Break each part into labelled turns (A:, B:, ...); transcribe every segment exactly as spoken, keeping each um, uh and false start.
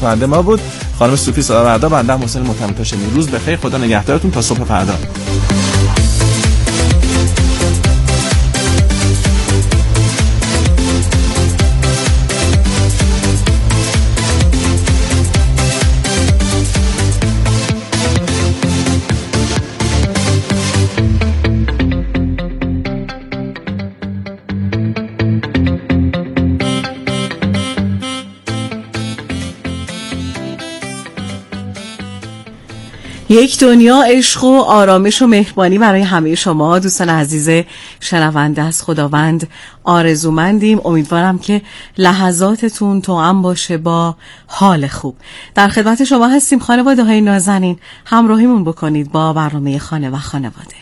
A: کننده ما بود خانم صوفی ساوردا، بنده حسین متمتاشمی. روز بخیر، خدا نگهدارتون تا صبح فردا.
B: یک دنیا عشق و آرامش و مهربانی برای همه شما دوستان عزیز شنونده از خداوند آرزومندیم. امیدوارم که لحظاتتون توأم باشه با حال خوب. در خدمت شما هستیم خانواده های نازنین، همراهیمون بکنید با برنامه خانه و خانواده.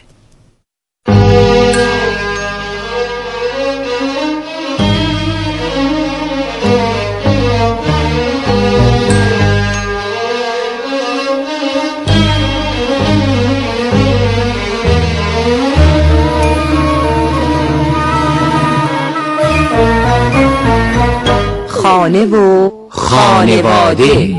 C: خانه و خانواده.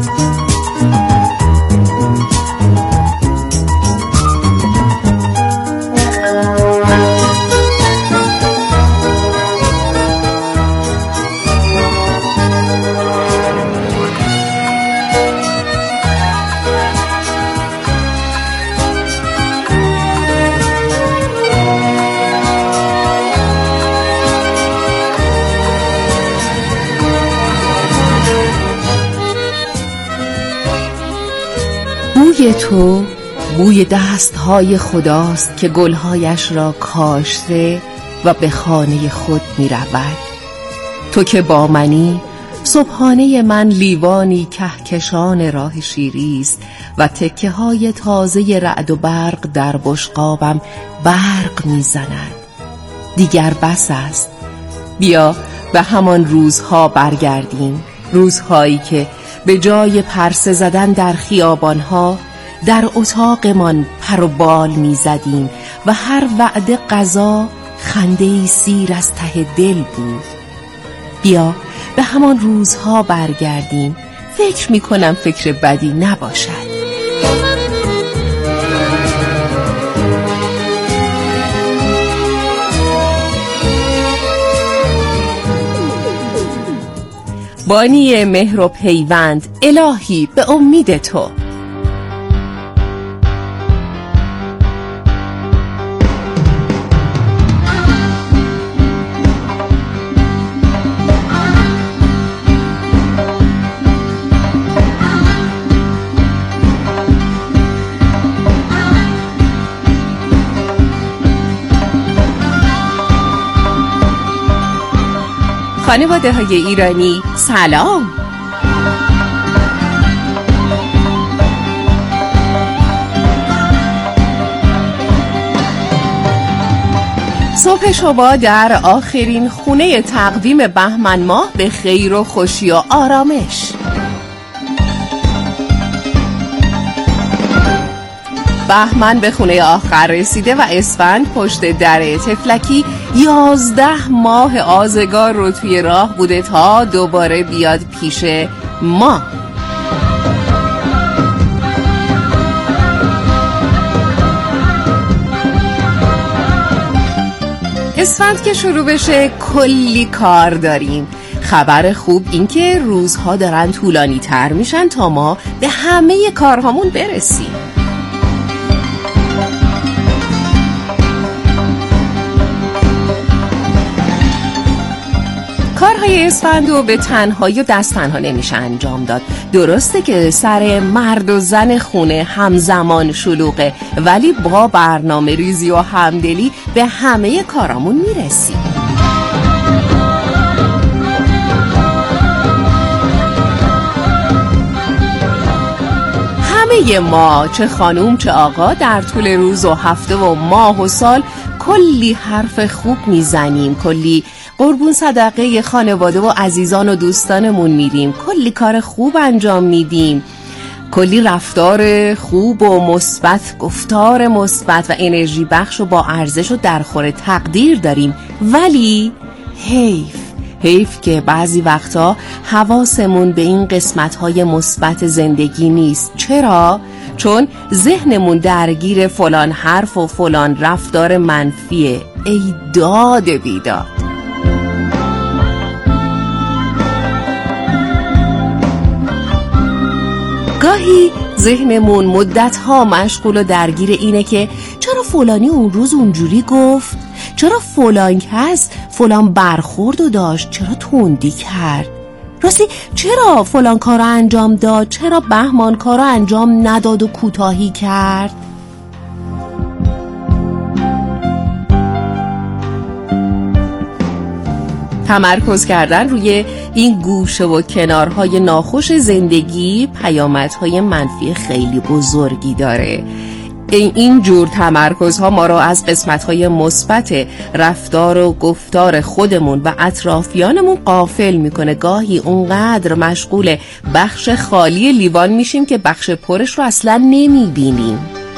C: بوی تو بوی دستهای خداست که گلهایش را کاشته و به خانه خود می رود. تو که با منی، صبحانه من لیوانی کهکشان راه شیریست و تکه های تازه رعد و برق در بشقابم برق می زند. دیگر بس است، بیا به همان روزها برگردیم، روزهایی که به جای پرسه زدن در خیابانها در اتاقمان پر و بال می زدیم و هر وعده غذا خنده‌ای سیر از ته دل بود. بیا به همان روزها برگردیم، فکر می کنم فکر بدی نباشد. بانی مهر و پیوند، الهی به امید تو. خانواده های ایرانی سلام. صبح شما در آخرین خونه تقویم بهمن ماه به خیر و خوشی و آرامش. بهمن به خونه آخر رسیده و اسفند پشت در تفلکی یازده ماه آزگار رو توی راه بوده تا دوباره بیاد پیش ما. اسفند که شروع بشه کلی کار داریم. خبر خوب این که روزها دارن طولانی تر میشن تا ما به همه کارهامون برسیم. کارهای اسفند رو به تنهایی و دست تنها نمیشه انجام داد. درسته که سر مرد و زن خونه همزمان شلوغه، ولی با برنامه ریزی و همدلی به همه کارامون میرسیم. همه ما، چه خانوم چه آقا، در طول روز و هفته و ماه و سال کلی حرف خوب میزنیم، کلی قربون صدقه خانواده و عزیزان و دوستانمون میریم، کلی کار خوب انجام میدیم، کلی رفتار خوب و مثبت، گفتار مثبت و انرژی بخش و با ارزش و درخور تقدیر داریم. ولی حیف حیف که بعضی وقتا حواسمون به این قسمت‌های مثبت زندگی نیست. چرا؟ چون ذهنمون درگیر فلان حرف و فلان رفتار منفیه. ای داد بیداد. گاهی ذهنمون مدت‌ها مشغول و درگیر اینه که چرا فلانی اون روز اونجوری گفت؟ چرا فلان کس فلان برخوردو داشت؟ چرا تندی کرد؟ راستی چرا فلان کارو انجام داد؟ چرا بهمان کارو انجام نداد و کوتاهی کرد؟ تمرکز کردن روی این گوشه و کنارهای ناخوش زندگی پیامدهای منفی خیلی بزرگی داره. این جور تمرکزها ما را از قسمتهای مثبت رفتار و گفتار خودمون و اطرافیانمون غافل میکنه. گاهی اونقدر مشغول بخش خالی لیوان میشیم که بخش پرش رو اصلا نمیبینیم.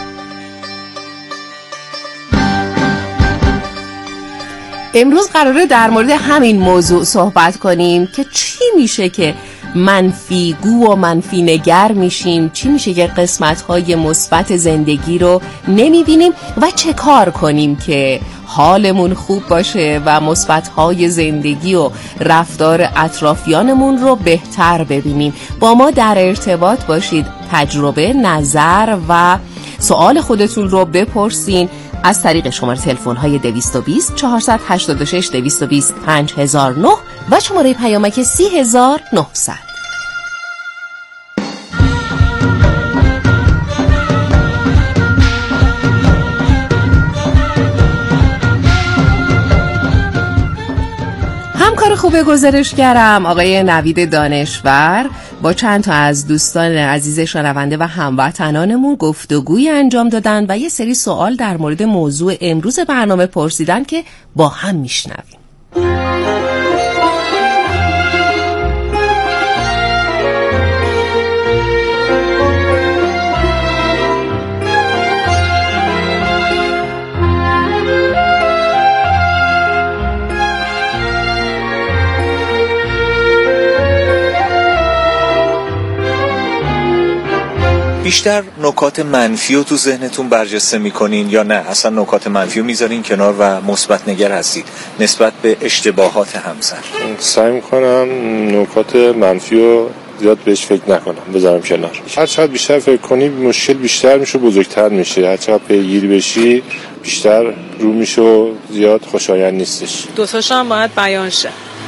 C: امروز قراره در مورد همین موضوع صحبت کنیم که چی میشه که منفی گو و منفی نگر میشیم، چی میشه که قسمت‌های مثبت زندگی رو نمیبینیم و چه کار کنیم که حالمون خوب باشه و مثبت‌های زندگی و رفتار اطرافیانمون رو بهتر ببینیم. با ما در ارتباط باشید، تجربه، نظر و سوال خودتون رو بپرسین از طریق شماره تلفن های دویست و بیست چهارصد و هشتاد و شش دویست و بیست پنج هزار و نه و شماره پیامک سی هزار و نهصد. همکار خوب گزارشگرم آقای نوید دانشور با چند تا از دوستان عزیز شنونده و هموطنانمون گفتگوی انجام دادن و یه سری سوال در مورد موضوع امروز برنامه پرسیدن که با هم میشنویم.
D: بیشتر نکات منفی رو تو ذهنتون برجسته میکنین یا نه اصلا نکات منفی رو میذارین کنار و مثبت نگر هستید نسبت به اشتباهات همسر؟
E: سعی میکنم نکات منفی رو زیاد بهش فکر نکنم، بذارم کنار. هر چقدر بیشتر فکر کنی مشکل بیشتر میشه، بزرگتر میشه. هر چقدر پیگیر بشی بیشتر رو میشه و زیاد خوشایند نیستش.
F: دوتاش هم باید بیان شه.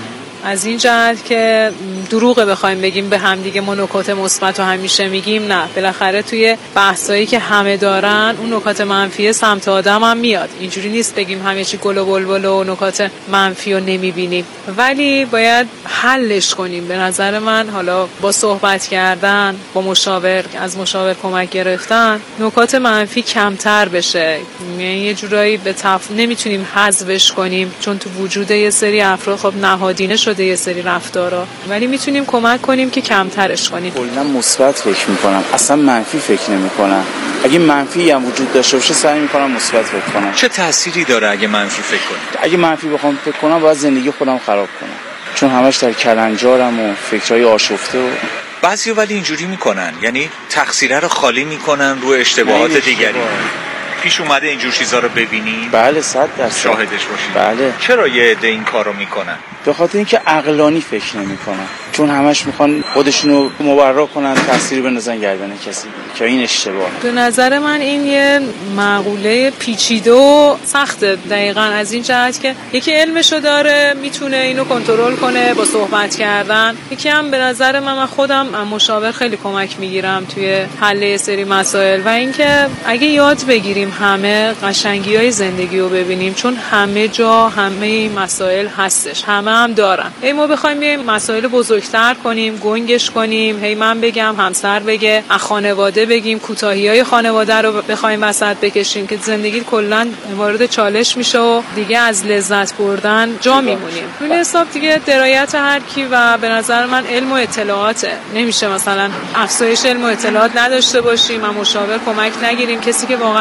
F: از این جهت که دروغه بخوایم بگیم به هم دیگه ما نکات مثبت رو همیشه میگیم، نه، بالاخره توی بحثایی که همه دارن اون نکات منفی سمت آدم هم میاد. اینجوری نیست بگیم همه چی گل و بلبل و نکات منفی رو نمیبینیم، ولی باید حلش کنیم. به نظر من حالا با صحبت کردن با مشاور، از مشاور کمک گرفتن، نکات منفی کمتر بشه. یعنی یه جورایی به تف... نمیتونیم حذفش کنیم چون تو وجود یه سری افراد خب نهادینه شده یه سری رفتارا، ولی میتونیم کمک کنیم که کمترش کنیم.
G: کلا مثبت فکر میکنم، اصلا منفی فکر نمیکنم. اگه منفی هم وجود داشته باشه سعی میکنم مثبت فکر کنم.
D: چه تأثیری داره اگه منفی فکر کنم؟
G: اگه منفی بخوام فکر کنم باید زندگی خودم خراب کنم، چون همش در کلنجارم و فکرای آشفته. و
D: بعضیا ولی اینجوری میکنن، یعنی تقصیره رو خالی میکنن رو اشتباهات دیگری. پیش اومده اینجور چیزا رو ببینی؟
G: بله، صد درصد
D: شاهدش باشید.
G: بله.
D: چرا یه عده این کارو میکنن؟
G: به خاطر اینکه عقلانی فکر نمیکنن، چون همش میخوان خودشونو مبرر کنن، تاثیر بندازن گردن کسی که این اشتباهه.
F: به نظر من این یه مقوله پیچیده و سخته، دقیقاً از این جهت که یکی علمشو داره میتونه اینو کنترل کنه با صحبت کردن، یکی هم به نظر من من خودم مشاور خیلی کمک میگیرم توی حل سری مسائل. و اینکه اگه یاد بگیریم همه قشنگی‌های زندگی رو ببینیم، چون همه جا همه این مسائل هستش، همه هم دارن. ای ما بخوایم یه مسائل بزرگتر کنیم، گنگش کنیم، هی من بگم همسر بگه، از خانواده بگیم، کوتاهی‌های خانواده رو بخوایم وسط بکشیم که زندگی کلاً وارد چالش میشه و دیگه از لذت بردن جا میمونیم. اون حساب دیگه درایت هر کی و به نظر من علم و اطلاعاته. نمیشه مثلا افزایش علم و اطلاعات نداشته باشیم، ما مشاور کمک نگیریم، کسی که واقعا تحصیل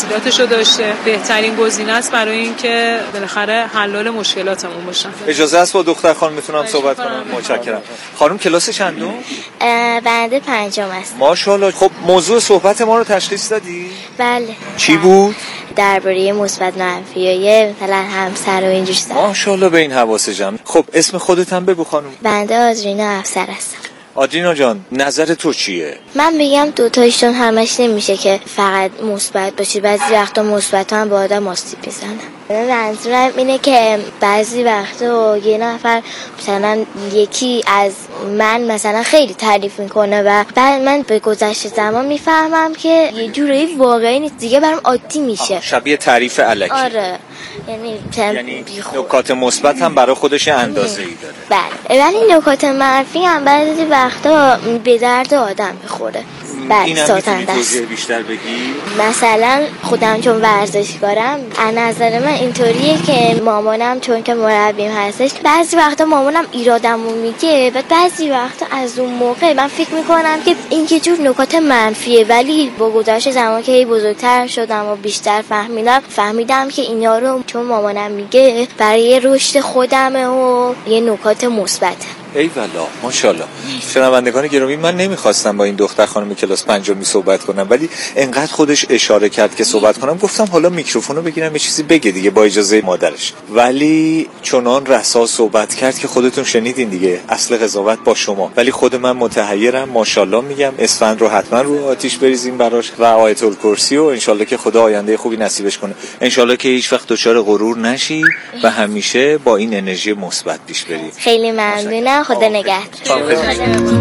F: تحصیلاتشو داشته، بهترین گزینه است برای اینکه بالاخره حلال مشکلاتمون باشن.
D: اجازه است با دختر خانم میتونم صحبت کنم؟ متشکرم. خانم کلاس چندم؟
H: بنده پنجم است.
D: ماشاءالله. خب موضوع صحبت ما رو تشخیص دادی؟
H: بله.
D: چی بود؟
H: درباره مثبت منفیای مثلا همسر و اینجور چیزا.
D: ماشاءالله به این حواس جمع. خب اسم خودت هم بگو خانم.
H: بنده آدرینا افسر هستم.
D: آدرینا جان نظر تو چیه؟
H: من بگم دوتایشون همش نمیشه که فقط مثبت باشه، بعضی وقتا مثبت هم با آدم آسیب میزنه. منظورم اینه که بعضی وقتا یه نفر مثلا یکی از من مثلا خیلی تعریف میکنه و بعد من به گذشت زمان میفهمم که یه جوری واقعی نیست دیگه، برام عادی میشه.
D: شبیه تعریف الکی.
H: آره یعنی
D: یعنی نکات مثبت هم برای خودش اندازه‌ای داره.
H: بله ولی نکات منفی هم بعضی وقتا به درد آدم میخوره.
D: اینم میتونی توضیح بیشتر بگی؟
H: مثلا خودم چون ورزشکارم از نظر من اینطوریه که مامانم چون که مربیم هستش بعضی وقتا مامانم ایرادمو میگه و بعضی وقتا از اون موقع من فکر میکنم که این که جور نکات منفیه، ولی با گذشت زمان که هی بزرگتر شدم و بیشتر فهمیدم فهمیدم که اینا رو چون مامانم میگه برای رشد خودمه و یه نکات مثبته.
D: ای والا ماشاءالله. شنوندگان گرامی من نمیخواستم با این دختر خانم کلاس پنجمی صحبت کنم، ولی انقدر خودش اشاره کرد که صحبت کنم گفتم حالا میکروفونو بگیرم یه چیزی بگه دیگه با اجازه مادرش، ولی چنان رسا صحبت کرد که خودتون شنیدین دیگه، اصل قضاوت با شما. ولی خود من متحیرم. ماشاءالله میگم اسفند رو حتما رو آتیش بریزیم براش و آیت الکرسی و انشالله که خدا آینده خوبی نصیبش کنه. انشالله که هیچ وقت دچار غرور نشی و همیشه با این انرژی مثبت پیش بری.
H: خیلی ممنونم. خدا نگهدار.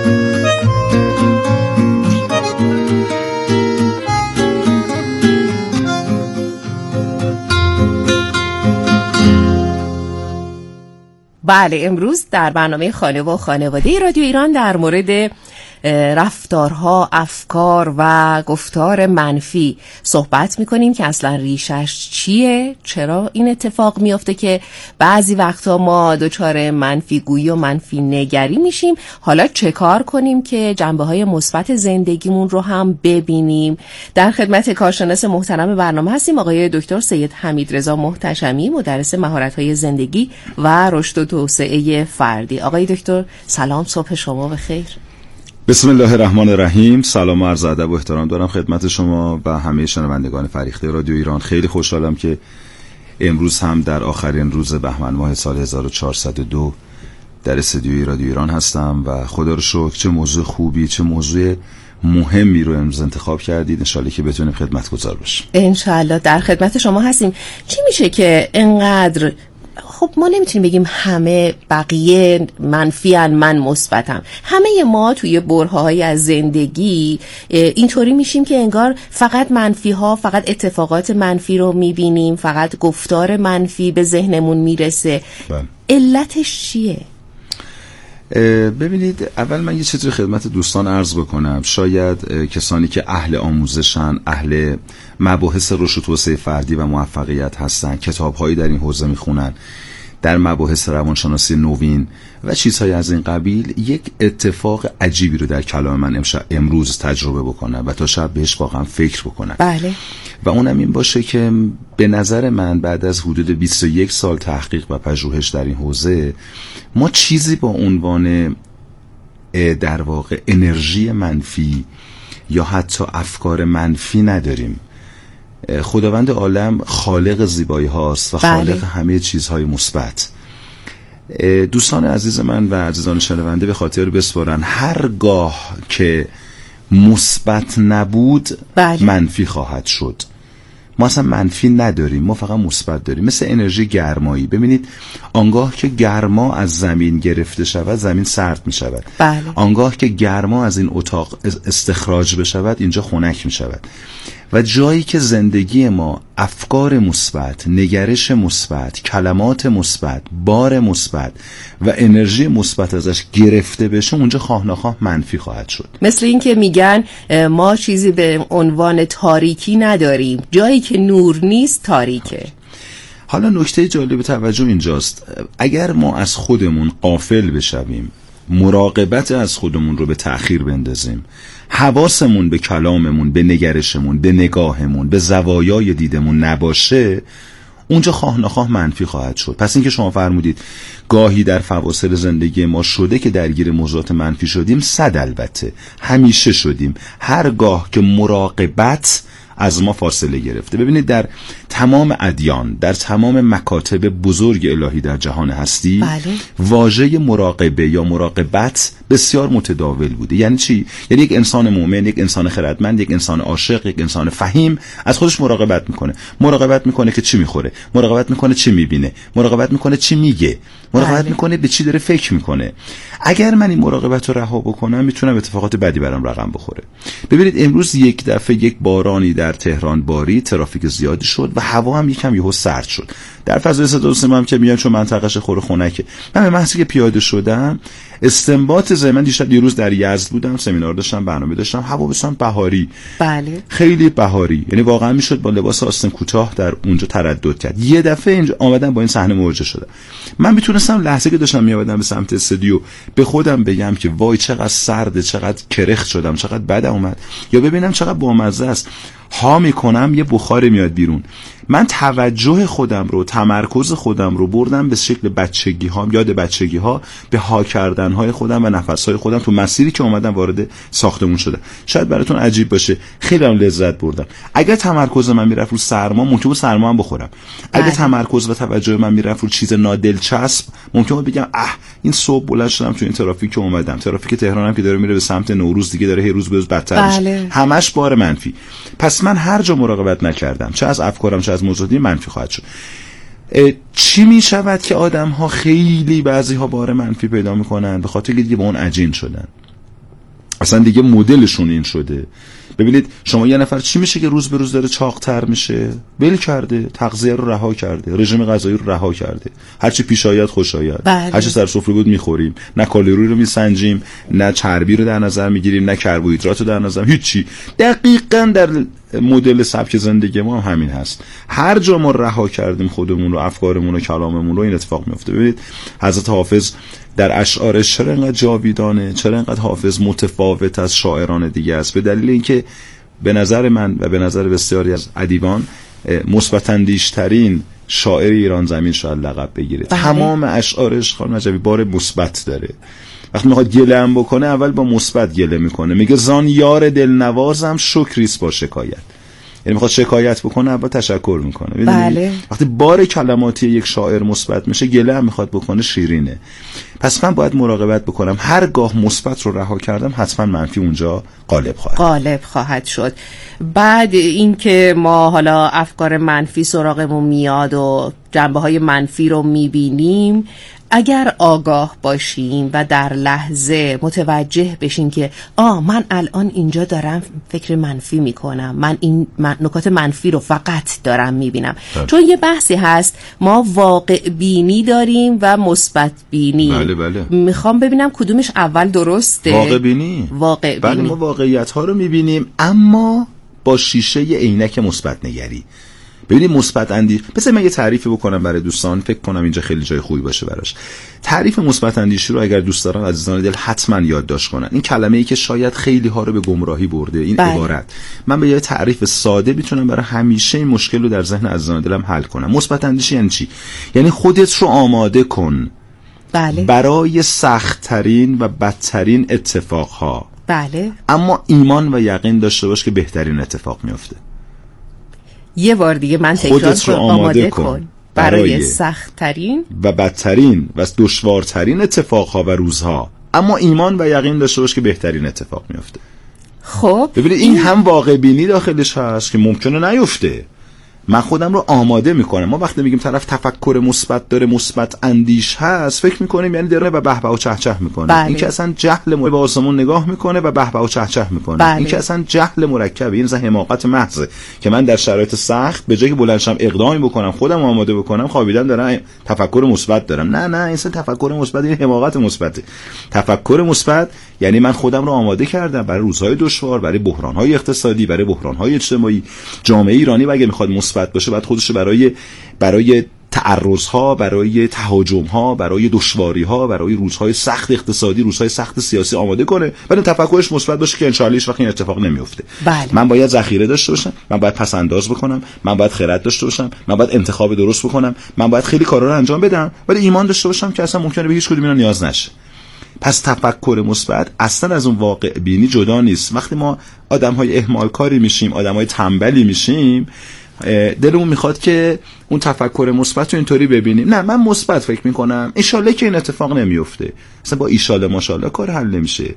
C: بله امروز در برنامه خانه و خانواده رادیو ایران در مورد رفتارها، افکار و گفتار منفی صحبت میکنیم که اصلا ریشش چیه، چرا این اتفاق میفته که بعضی وقتا ما دچار منفی گویی و منفی نگری میشیم. حالا چه کار کنیم که جنبه های مثبت زندگیمون رو هم ببینیم. در خدمت کارشناس محترم برنامه هستیم آقای دکتر سید حمیدرضا محتشمی، مدرس مهارت های زندگی و رشد و توسعه فردی. آقای دکتر سلام، صبح شما بخیر.
I: بسم الله الرحمن الرحیم. سلام و عرض ادب و احترام دارم خدمت شما و همه شنوندگان فریخته رادیو ایران. خیلی خوشحالم که امروز هم در آخرین روز بهمن ماه سال هزار و چهارصد و دو در استودیوی رادیو ایران هستم و خدا رو شکر چه موضوع خوبی، چه موضوع مهمی رو امروز انتخاب کردید. انشالله که بتونیم خدمتگزار باشیم. انشالله
C: در خدمت شما هستیم. چی میشه که اینقدر، خب ما نمیتونیم بگیم همه بقیه منفیان من مثبتم، همه ما توی برهه‌های از زندگی اینطوری میشیم که انگار فقط منفی ها، فقط اتفاقات منفی رو میبینیم، فقط گفتار منفی به ذهنمون میرسه. بله. علتش چیه؟
I: ببینید اول من یه چیزی خدمت دوستان عرض بکنم. شاید کسانی که اهل آموزشن، اهل مباحث رشد و توسعه فردی و موفقیت هستن، کتاب‌هایی در این حوزه میخونن، در مباحث روانشناسی نوین و چیزهای از این قبیل، یک اتفاق عجیبی رو در کلام من امروز تجربه بکنن و تا شب بهش واقعا فکر بکنن.
C: بله.
I: و اونم این باشه که به نظر من بعد از حدود بیست و یک سال تحقیق و پژوهش در این حوزه، ما چیزی با عنوان در واقع انرژی منفی یا حتی افکار منفی نداریم. خداوند عالم خالق زیبایی هاست و خالق بله. همه چیزهای مثبت. دوستان عزیز من و عزیزان شنونده به خاطر بسپارن هرگاه که مثبت نبود بله. منفی خواهد شد. ما اصلا منفی نداریم، ما فقط مثبت داریم. مثل انرژی گرمایی. ببینید آنگاه که گرما از زمین گرفته شود زمین سرد می شود.
C: بله.
I: آنگاه که گرما از این اتاق استخراج بشود اینجا خنک می شود. و جایی که زندگی ما افکار مثبت، نگرش مثبت، کلمات مثبت، بار مثبت و انرژی مثبت ازش گرفته بشه، اونجا خواه نخواه منفی خواهد شد.
C: مثل این که میگن ما چیزی به عنوان تاریکی نداریم، جایی که نور نیست تاریکه.
I: حالا نکته جالب توجه اینجاست، اگر ما از خودمون غافل بشویم مراقبت از خودمون رو به تأخیر بندازیم، حواسمون به کلاممون، به نگرشمون، به نگاهمون، به زوایای دیدمون نباشه، اونجا خواه نخواه منفی خواهد شد. پس اینکه شما فرمودید گاهی در فواصل زندگی ما شده که درگیر موضوعات منفی شدیم، صد البته همیشه شدیم. هرگاه که مراقبت از ما فاصله گرفته. ببینید در تمام ادیان، در تمام مکاتب بزرگ الهی در جهان هستی،
B: بله.
I: واژه مراقبه یا مراقبت بسیار متداول بوده. یعنی چی؟ یعنی یک انسان مؤمن، یک انسان خردمند، یک انسان عاشق، یک انسان فهیم از خودش مراقبت میکنه. مراقبت میکنه که چی میخوره، مراقبت میکنه چی میبینه، مراقبت میکنه چی میگه، مراقبت
B: بله.
I: میکنه به چی داره فکر میکنه. اگر من این مراقبت رو رها بکنم، میتونم اتفاقات بدی برام رقم بخوره. ببینید امروز یک دفعه یک بارانی در تهران باری، ترافیک زیادی شد و هوا هم یکم یهو سرد شد. در فضای صدا و سیما هم که میگن چون منطقه‌اش خوره خنکه، من به محض که پیاده شدم استنباط ذهنم، دیشب یه روز در یزد بودم، سمینار داشتم، برنامه داشتم، هوا بسام بهاری،
B: بله
I: خیلی بهاری، یعنی واقعا میشد با لباس آستین کوتاه در اونجا تردد کرد. یه دفعه اینجا آمدم با این صحنه مواجه شدم. من میتونستم لحظه که داشتم میآمدم به سمت استودیو به خودم بگم که وای چقدر سرده، چقدر کرخت شدم، چقدر بدم اومد، یا ببینم چقدر بامزه است. ها میکنم یه بخاری میاد بیرون. من توجه خودم رو، تمرکز خودم رو بردم به شکل بچگی ها، یاد بچگی ها، به ها کردن های خودم و نفس های خودم تو مسیری که اومدم وارد ساختمون شدم. شاید براتون عجیب باشه، خیلی هم لذت بردم. اگر تمرکز من میرفت رو سرما، ممکن بود سرما هم بخورم. اگر تمرکز و توجه من میرفت رو چیز نادلچسب، ممکن بود بگم اه این صبح بلند شدم تو این ترافیک که اومدم، ترافیک تهران هم که داره میره به سمت نوروز، دیگه داره هی روز به روز بدتر میشه.
B: بله.
I: همش بار منفی. پس من هر جا مراقبت نکردم، چه از افکارم چه از موضوعاتی، منفی خواهد شد. چی می شود که آدم ها خیلی بعضی ها بار منفی پیدا میکنن؟ به خاطر دیگه با اون عجین شدن، اصلا دیگه مدلشون این شده. ببینید شما یه نفر چی میشه که روز به روز داره چاق‌تر میشه؟ ول کرده، تغذیه رو رها کرده، رژیم غذایی رو رها کرده، هرچی پیش آید خوش آید،
B: بله.
I: هرچی سر سفره بود میخوریم، نه کالری رو میسنجیم، نه چربی رو در نظر میگیریم، نه کربوهیدرات رو در نظر، هیچی. دقیقاً در مدل سبک زندگی ما هم همین هست. هر جا ما رها کردیم خودمون رو، افکارمون رو، کلاممون رو، این اتفاق میفته. ببینید حضرت حافظ در اشعارش چرا اینقدر جاویدانه، چرا اینقدر حافظ متفاوت از شاعران دیگه است؟ به دلیل اینکه به نظر من و به نظر بسیاری از ادیبان مثبت اندیش‌ترین شاعر ایران زمین شاید لقب بگیره.
B: بله.
I: تمام اشعارش خانم نجوی بار مثبت داره. وقتی میخواد گله هم بکنه، اول با مثبت گله میکنه، میگه زان یار دلنوازم شکریست با شکایت. یعنی میخواد شکایت بکنه، اول تشکر میکنه.
B: بله.
I: وقتی بار کلماتی یک شاعر مثبت میشه، گله هم میخواد بکنه، شیرینه. پس من باید مراقبت بکنم، هرگاه مثبت رو رها کردم حتما منفی اونجا غالب خواهد
C: غالب خواهد شد. بعد اینکه ما حالا افکار منفی سراغمون میاد و جنبه های منفی رو میبینیم، اگر آگاه باشیم و در لحظه متوجه بشیم که آه من الان اینجا دارم فکر منفی میکنم، من این من نکات منفی رو فقط دارم میبینم. چون یه بحثی هست، ما واقع بینی داریم و مثبت بینی.
I: بله بله.
C: میخوام ببینم کدومش اول درسته.
I: واقع بینی.
C: واقع
I: بله،
C: بینی.
I: ما واقعیت ها رو میبینیم اما با شیشه عینک مثبت نگری. ببینید مثبت اندیش، مثلا من یه تعریفی بکنم برای دوستان، فکر کنم اینجا خیلی جای خوبی باشه براش. تعریف مثبت اندیشی رو اگر دوست دارن عزیزان دل حتما یادداشت کنن. این کلمه‌ای که شاید خیلی ها رو به گمراهی برده، این
C: بله.
I: عبارت، من به یه تعریف ساده میتونم برای همیشه این مشکل رو در ذهن عزیزان دلم حل کنم. مثبت اندیشی یعنی چی؟ یعنی خودت رو آماده کن
C: بله.
I: برای سخت‌ترین و بدترین اتفاقها.
C: بله.
I: اما ایمان و یقین داشته باش که بهترین اتفاق میفته.
C: یه بار دیگه من تکرار
I: خودت رو
C: کن.
I: آماده,
C: آماده
I: کن,
C: کن
I: برای,
C: برای سخت‌ترین
I: و بدترین و دشوارترین اتفاقها و روزها، اما ایمان و یقین داشته باش که بهترین اتفاق میفته.
C: خب
I: ببینید این هم واقع بینی داخلش هست که ممکنه نیفته. من خودم رو آماده میکنم. ما وقتی میگیم طرف تفکر مثبت داره، مثبت اندیش هست، فکر میکنیم یعنی داره و به به و چه چه میکنه.
C: بله.
I: این که اصلا جهل به آسمون نگاه میکنه و به به و چه چه میکنه.
C: بله.
I: این که اصلا جهل مرکبه، این اصلا حماقت محضه که من در شرایط سخت به جای که بلند شم اقدامی بکنم، خودم آماده بکنم، خوابیدن دارم تفکر مثبت دارم. نه نه، این اصلا تفکر مثبت، این حماقت مثبته. تفکر مثبت یعنی من خودم رو آماده کردم برای روزهای دشوار، برای بحران‌های اقتصادی، برای بحران‌های اجتماعی. جامعه ایرانی اگه میخواد مثبت باشه، بعد خودش رو برای برای تعرضها، برای تهاجمها، برای دشواریها، برای روزهای سخت اقتصادی، روزهای سخت سیاسی آماده کنه، ولی تفکرش مثبت باشه که ان شاءالله هیچ وقت این اتفاق نمیفته.
C: بله.
I: من باید ذخیره داشته باشم، من باید پس انداز بکنم، من باید خرد داشته باشم، من باید انتخاب درست بکنم، من باید خیلی کارا رو انجام بدم، ولی ایمان داشته باشم که اصلا ممکنه به هیچ کدوم اینا نیاز نشه. پس تفکر مثبت اصلا از اون واقع بینی جدا نیست. وقتی ما آدم‌های اهمالکاری میشیم، آدم‌های تنبلی میشیم، دلمون میخواد که اون تفکر مثبت رو اینطوری ببینیم. نه، من مثبت فکر میکنم، ان شاءالله که این اتفاق نمیفته. اصلا با ان شاءالله ماشاءالله کار حل نمیشه.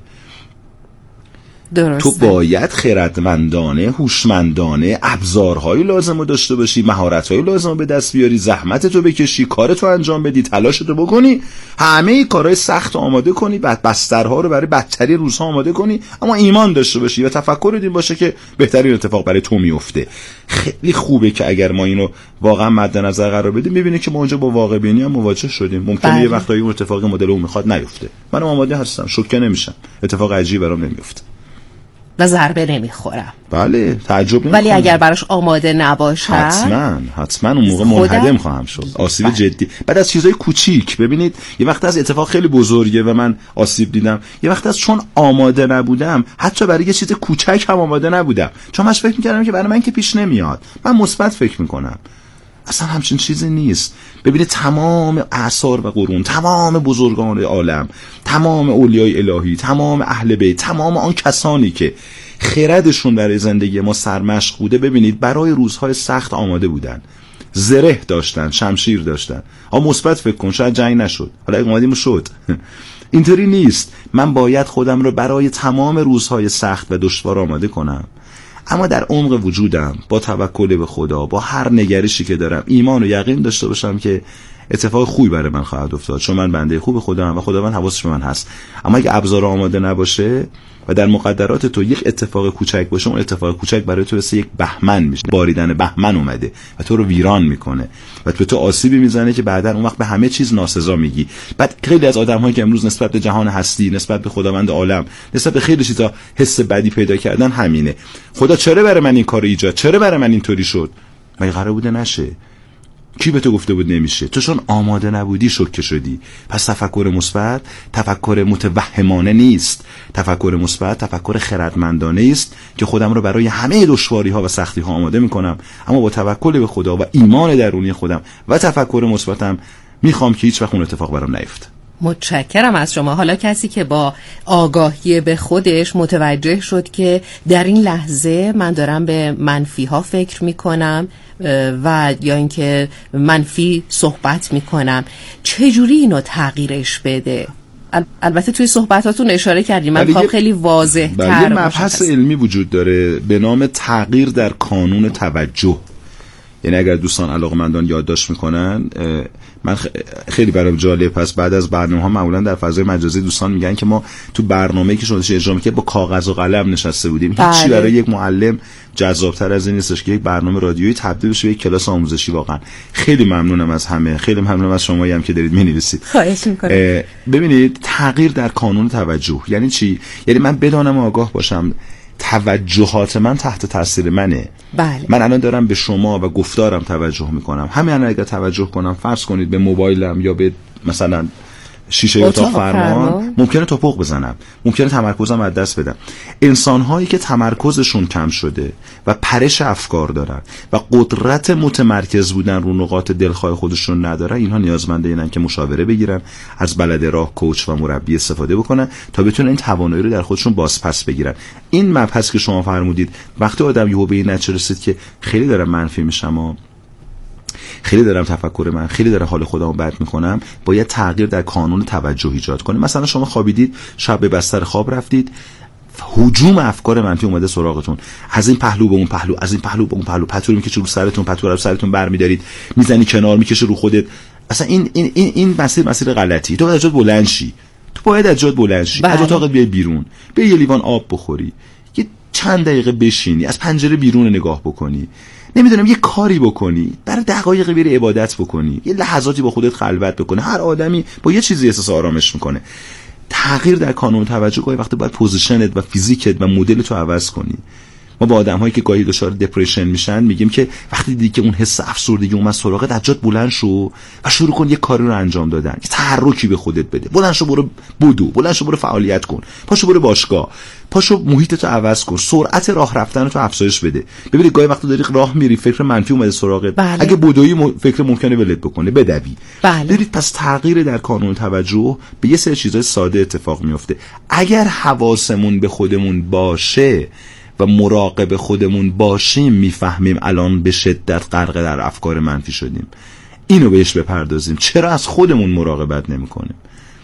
C: درسته.
I: تو باید خردمندانه، هوشمندانه ابزارهایی لازم رو داشته باشی، مهارت‌هایی لازم رو به دست بیاری، زحمتتو بکشی، کارتو انجام بدی، تلاشتو بکنی، همه کارهای سخت آماده کنی، بعد بسترها رو برای بدترین روزها آماده کنی، اما ایمان داشته باشی و تفکر این باشه که بهترین اتفاق برای تو میفته. خیلی خوبه که اگر ما اینو واقعا مد نظر قرار بدیم، می‌بینی که ما اونجا با واقع بینی هم مواجه شدیم. ممکنه
C: بله.
I: یه وقتایی اون اتفاق مدل اون میخواد نیفته. منم آماده هستم، شوکه نمیشم، اتفاق عجیبی برام نمیفته
C: و ضربه نمیخورم.
I: بله، تعجب نمی‌کنم.
C: ولی اگر براش آماده نباشم
I: حتما حتما اون موقع منهدم خواهم شد، آسیب
C: بله.
I: جدی. بعد از چیزای کوچیک، ببینید یه وقت از اتفاق خیلی بزرگه و من آسیب دیدم، یه وقت از چون آماده نبودم، حتی برای یه چیز کوچک هم آماده نبودم، چون من فکر می‌کردم که برای من که پیش نمیاد. من مثبت فکر می‌کنم، اصلا همچین چیزی نیست. ببینید تمام اعصار و قرون، تمام بزرگان عالم، تمام اولیای الهی، تمام اهل بیت، تمام آن کسانی که خردشون برای زندگی ما سرمشق بوده، ببینید برای روزهای سخت آماده بودن، زره داشتن، شمشیر داشتن. ها مثبت فکر کن، شاید جنگ نشد، حالا اقامتیمون شد. اینطوری نیست. من باید خودم رو برای تمام روزهای سخت و دشوار آماده کنم، اما در عمق وجودم با توکل به خدا، با هر نگرشی که دارم، ایمان و یقین داشته باشم که اتفاق خوبی برای من خواهد افتاد، چون من بنده خوب خودم و خداوند حواسش به من هست. اما اگه ابزار آماده نباشه و در مقدرات تو یک اتفاق کوچک باشه، اون اتفاق کوچک برای تو مثل یک بهمن میشه، باریدن بهمن اومده و تو رو ویران میکنه و به تو آسیبی میزنه که بعدا اون وقت به همه چیز ناسزا میگی. بعد خیلی از آدم‌هایی که امروز نسبت به جهان هستی، نسبت به خداوند عالم، نسبت به خیلی چیزا حس بدی پیدا کردن همینه. خدا چرا برای من این کارو ایجاد، چرا برای من اینطوری شد؟ مگه قرار بوده نشه؟ کی به تو گفته بود نمیشه؟ تو چون آماده نبودی شوکه شدی. پس تفکر مثبت تفکر متوهمانه نیست. تفکر مثبت تفکر خردمندانه است که خودم رو برای همه دشواری ها و سختی ها آماده میکنم، اما با توکل به خدا و ایمان درونی خودم و تفکر مثبتم میخوام که هیچ وقت اون اتفاق برام نیفته.
C: متشکرم از شما. حالا کسی که با آگاهی به خودش متوجه شد که در این لحظه من دارم به منفی ها فکر میکنم و یا اینکه منفی صحبت میکنم، چجوری اینو تغییرش بده؟ البته توی صحبتاتون اشاره کردیم، من میخوام خیلی واضح تر
I: باشه. یه مبحث علمی وجود داره به نام تغییر در کانون توجه. یعنی اگر دوستان علاقمندان یادداشت میکنن، من خیلی برام جالب، پس بعد از برنامه ها معمولا در فضای مجازی دوستان میگن که ما تو برنامه‌ای که شما اجرا می‌کردید با کاغذ و قلم نشسته بودیم.
C: بله.
I: هیچی برای یک معلم جذاب‌تر از این نیستش که یک برنامه رادیویی تبدیل بشه به یک کلاس آموزشی. واقعا خیلی ممنونم از همه، خیلی ممنونم از شمایی هم که دارید می‌نویسید.
C: خواهش می‌کنم.
I: ببینید تغییر در کانون توجه یعنی چی؟ یعنی من بدانم و آگاه باشم توجهات من تحت تاثیر منه.
C: بله.
I: من الان دارم به شما و گفتارم توجه میکنم. همین الان اگر توجه کنم، فرض کنید به موبایلم یا به مثلا شیشه اتاق فرمان، ممکنه توپق بزنم، ممکنه تمرکزم از دست بدم. انسان‌هایی که تمرکزشون کم شده و پرش افکار دارن و قدرت متمرکز بودن رو نقاط دلخواه خودشون ندارن، اینها نیازمنده اینن که مشاوره بگیرن، از بلد راه، کوچ و مربی استفاده بکنن تا بتونن این توانایی رو در خودشون بازپس بگیرن. این مبحث که شما فرمودید، وقتی آدم یهو به این نتیجه رسید که خیلی دارم منفی میشم و خیلی دارم تفکر من، خیلی دارم حال خودمو بد میکنم، باید تغییر در کانون توجه ایجاد کنیم. مثلا شما خوابیدید، شب به بستر خواب رفتید، هجوم افکار منفی اومده سراغتون، از این پهلو به اون پهلو، از این پهلو به اون پهلو، پتو میکشه رو سرتون، پتو رو سرتون برمی‌دارید، میزنی کنار، میکشه رو خودت. اصلا این این این این مسیر مسیر غلطی. تو باید از جات بلند شی. تو باید از جات بلند شی. از اتاقت بیای بیرون. بیا یه لیوان آب بخوری. یه چند دقیقه بشینی، از پنجره بیرون نگاه بکنی. نمیدونم یه کاری بکنی، برای دقایقی بری عبادت بکنی، یه لحظاتی با خودت خلوت بکنی. هر آدمی با یه چیزی احساس آرامش میکنه. تغییر در کانون توجه کنی وقتی باید پوزیشنت و فیزیکت و مدلت رو عوض کنی. ما با آدم‌هایی که گاهی دچار دپرشن میشن میگیم که وقتی دیدی که اون حس افسردگی اومد سراغت، از جات بلند شو و شروع کن یه کاری رو انجام دادن، یه تحرکی به خودت بده. بلند شو برو بودو، بلند شو برو فعالیت کن، پاشو برو باشگاه، پاشو محیطتو عوض کن، سرعت راه رفتن تو افزایش بده. ببینید گاهی وقتا داری راه میری فکر منفی اومده سراغت،
B: بله.
I: اگه بدوی م... فکر ممکنه ولت بکنه، بدوی.
B: بله.
I: ببینید پس تغییر در کانون توجه به یه سری چیزای ساده اتفاق میفته. اگر حواسمون به خودمون باشه و مراقب خودمون باشیم، میفهمیم الان به شدت غرق در افکار منفی شدیم. اینو بهش بپردازیم. چرا از خودمون مراقبت نمی‌کنیم؟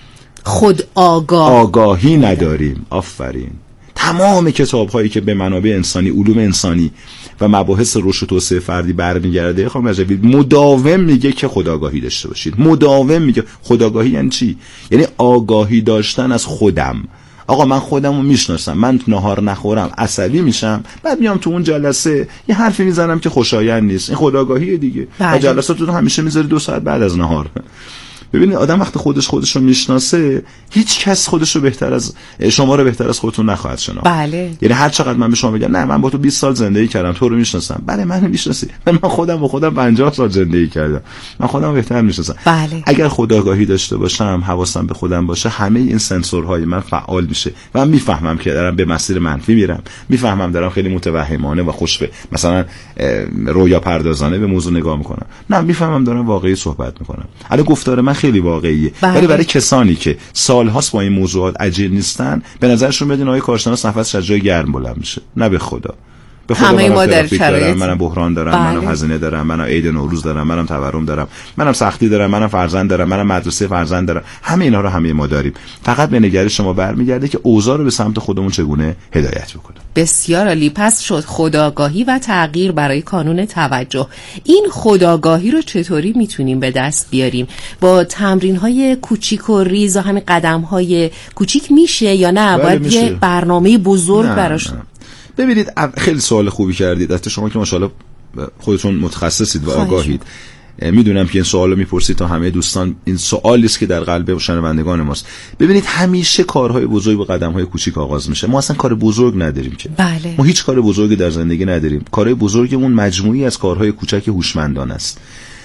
B: خود آگاه
I: آگاهی نداریم. آفرین. تمام کتاب‌هایی که به منابع انسانی، علوم انسانی و مباحث رشد و توسعه فردی برمیگرده، خانم رجوی مداوم میگه که خودآگاهی داشته باشید. مداوم میگه خودآگاهی یعنی چی؟ یعنی آگاهی داشتن از خودم. آقا من خودم رو میشناسم، من نهار نخورم عصبی میشم، بعد میام تو اون جلسه یه حرفی میزنم که خوشایند نیست. این خودآگاهیه دیگه. و جلساتون همیشه میذاری دو ساعت بعد از نهار. ببینید آدم وقتی خودش خودش رو میشناسه، هیچ کس خودش رو بهتر از شما رو بهتر از خودتون نخواهد شناخت.
B: بله.
I: یعنی هر چقدر من به شما بگم نه من با تو بیست سال زندگی کردم، تو رو میشناسم، بله منو میشناسی، من خودم با خودم پنجاه سال زندگی کردم، من خودم بهتر میشناسم.
B: بله.
I: اگر خودآگاهی داشته باشم، حواسم به خودم باشه، همه این سنسورهای من فعال میشه و من میفهمم که دارم به مسیر منفی میرم، میفهمم دارم خیلی متوهمانه و خوش به مثلا رویا پردازانه به موضوع نگاه میکنم، نه میفهمم دارم واقعی صحبت میکنم. الان گفتار من خیلی واقعیه، ولی برای کسانی که سال‌هاست با این موضوعات اجیر نیستن، به نظرشون میاد این آقای کارشناس نفسش از جای گرم بلند میشه. نه به خدا. به خدا
B: همه ما در
I: شرایط، منم بحران دارم،
B: بله.
I: منم هزینه دارم، منم عید نوروز دارم، منم تورم دارم، منم سختی دارم، منم فرزند دارم، منم مدرسه فرزند دارم. همه اینا رو همه ما داریم. فقط به نگرش شما برمیگرده که اوضاع رو به سمت خودمون چگونه هدایت بکنیم.
C: بسیار عالی. پس شد خودآگاهی و تغییر برای کانون توجه. این خودآگاهی رو چطوری میتونیم به دست بیاریم؟ با تمرین‌های کوچیک و ریز و همین قدم‌های کوچیک میشه یا نه
I: بله
C: باید
I: میشه.
C: یه برنامه بزرگ
I: نه،
C: براش؟
I: نه. ببینید خیلی سوال خوبی کردید. البته شما که ماشاءالله خودتون متخصصید و آگاهید، میدونم که این سوالو میپرسید تا همه دوستان. این سوالی است که در قلب شنوندگان ماست. ببینید همیشه کارهای بزرگ با قدم‌های کوچیک آغاز میشه. ما اصلا کار بزرگ نداریم که.
C: بله.
I: ما هیچ کار بزرگی در زندگی نداریم. کارهای بزرگمون مجموعی از کارهای کوچک هوشمندانه است.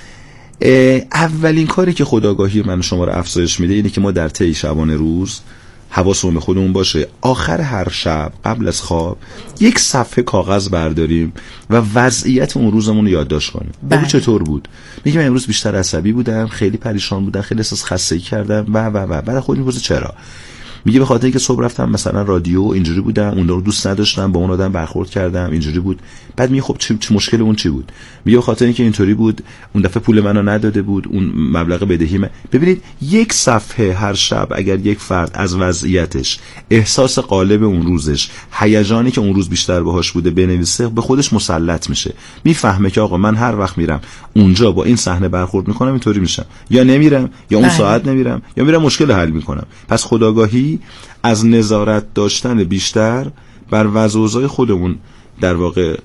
I: اولین کاری که خودآگاهی من شما رو افزایش میده اینه که ما در طی شبانه روز حواسمون به خودمون باشه، آخر هر شب قبل از خواب یک صفحه کاغذ برداریم و وضعیت اون روزمون رو یادداشت کنیم. بگو چطور بود؟ میگم امروز بیشتر عصبی بودم، خیلی پریشان بودم، خیلی احساس خستگی کردم و و و بعد خودت میپرسی چرا؟ میگه به خاطر اینکه صبح رفتم مثلا رادیو اینجوری بودم، اون رو دوست نداشتم، با اون آدم برخورد کردم اینجوری بود. بعد میگه خب چه مشکل اون چی بود؟ میگه به خاطر اینکه اینطوری بود، اون دفعه پول منو نداده بود، اون مبلغ بدهی من. ببینید یک صفحه هر شب اگر یک فرد از وضعیتش، احساس قالب اون روزش، هیجانی که اون روز بیشتر باهاش بوده بنویسه، به خودش مسلط میشه. میفهمه که آقا من هر وقت میرم اونجا با این صحنه برخورد میکنم اینطوری میشم، یا نمیرم یا اون ساعت نمیرم یا میرم مشکل حل میکنم. پس خودآگاهی از نظارت داشتن بیشتر بر وضع و اوضاع خودمون در واقع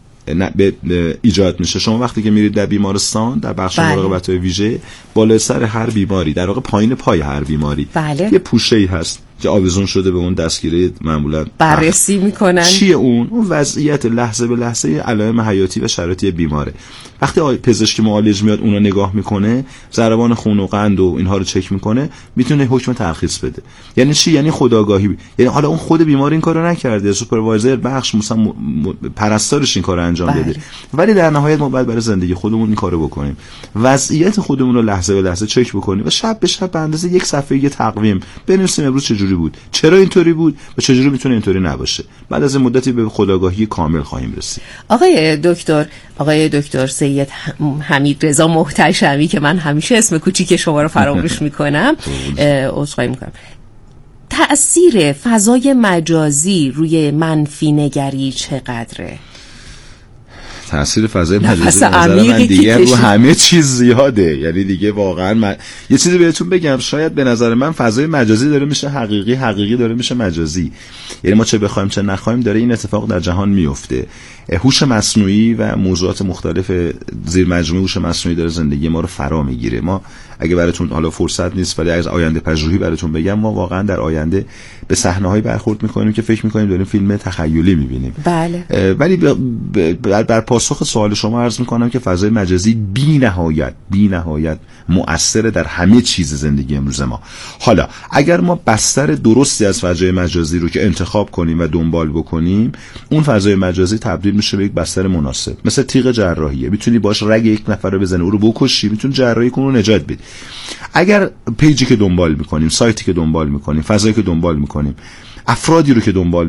I: ایجاد میشه. شما وقتی که میرید در بیمارستان، در بخش مراقبت ویژه، بالای سر هر بیماری، در واقع پایین پای هر بیماری،
C: بله.
I: یه پوشه‌ای هست که آویزون شده به اون دستگیره، معمولا
C: بررسی میکنن
I: چیه اون اون وضعیت لحظه به لحظه علائم حیاتی و شرایطی بیماره. وقتی پزشک معالج میاد اونو نگاه میکنه، ضربان خون و قند و اینها رو چک میکنه، میتونه حکم ترخیص بده. یعنی چی؟ یعنی خودآگاهی. یعنی حالا اون خود بیمار این کارو نکرده، سوپروایزر بخش مثلا م... م... پرستارش این کارو انجام
C: بله.
I: بده، ولی در نهایت ما باید برای زندگی خودمون این کارو بکنیم، وضعیت خودمون رو لحظه به لحظه چک بکنیم و شب به شب به اندازه یک صفحه یه تقویم بنویسیم امروز چجوری بود، چرا اینطوری بود و چجوری میتونه اینطوری نباشه. بعد از مدتی به خودآگاهی کامل خواهیم رسید.
C: آقای دکتر آقای دکتر سید حمید رضا محتشمی که من همیشه اسم کوچیک شما رو فراموش میکنم، عذرخواهی میکنم، تأثیر فضای مجازی روی منفی نگری چقدره؟
I: تاثیر فضای مجازی نظر من دیگه رو همه چیز زیاده. یعنی دیگه واقعا من یه چیزی بهتون بگم، شاید به نظر من فضای مجازی داره میشه حقیقی، حقیقی داره میشه مجازی. یعنی ما چه بخوایم چه نخوایم داره این اتفاق در جهان میفته. هوش مصنوعی و موضوعات مختلف زیر مجموعه هوش مصنوعی داره زندگی ما رو فرا میگیره. ما اگه براتون حالا فرصت نیست ولی از آینده پژوهی براتون بگم، ما واقعا در آینده به صحنه‌هایی برخورد می‌کنیم که فکر می‌کنیم داریم فیلم تخیلی می‌بینیم.
C: بله.
I: ولی بر پاسخ سوال شما عرض می‌کنم که فضای مجازی بی‌نهایت بی‌نهایت مؤثر در همه چیز زندگی امروز ما. حالا اگر ما بستر درستی از فضای مجازی رو که انتخاب کنیم و دنبال بکنیم، اون فضای مجازی تبدیل میشه به یک بستر مناسب. مثل تیغ جراحیه، میتونی باش رگ یک نفر رو بزنی، او رو بکشی، میتونی جراحی کنی و نجات بدی. اگر پیجی که دنبال میکنیم، سایتی که دنبال میکنیم، فضایی که دنبال میکنیم، افرادی رو که دنبال